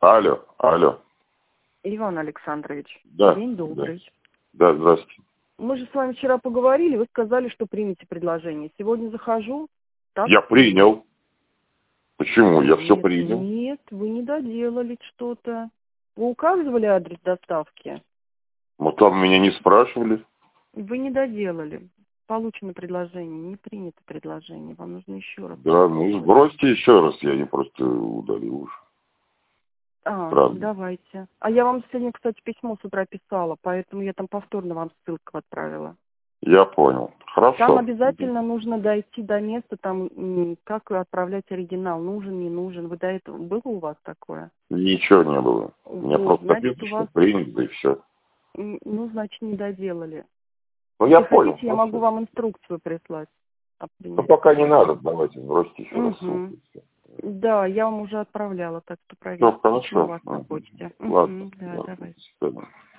Алло, алло. Иван Александрович, Да. день добрый. Да, здравствуйте. Мы же с вами вчера поговорили, вы сказали, что примете предложение. Сегодня захожу. Так? Я принял. Почему? Я все Нет, принял. Нет, вы не доделали что-то. Вы указывали адрес доставки? Вот там меня не спрашивали. Вы не доделали. Получено предложение, не принято предложение. Вам нужно еще раз. Да, ну сбросьте еще раз, я не просто удалил уже. Правда. Давайте. А я вам сегодня, кстати, письмо с утра писала, поэтому я там повторно вам ссылку отправила. Я понял. Хорошо. Там обязательно нужно дойти до места, там, как отправлять оригинал, нужен, не нужен. Вы до этого, было у вас такое? Ничего не было. Мне Вот, просто значит, написано, у что вас, принято и все. ну, значит, не доделали. Ну, я Если понял. хотите, я могу вам инструкцию прислать. Ну, пока не надо, давайте сбросьте еще раз ссылку. и всё. Да, я вам уже отправляла, так что Все, проверьте. Письмо у хорошо. вас на почте. Ладно. Да, Ладно. давайте. До свидания.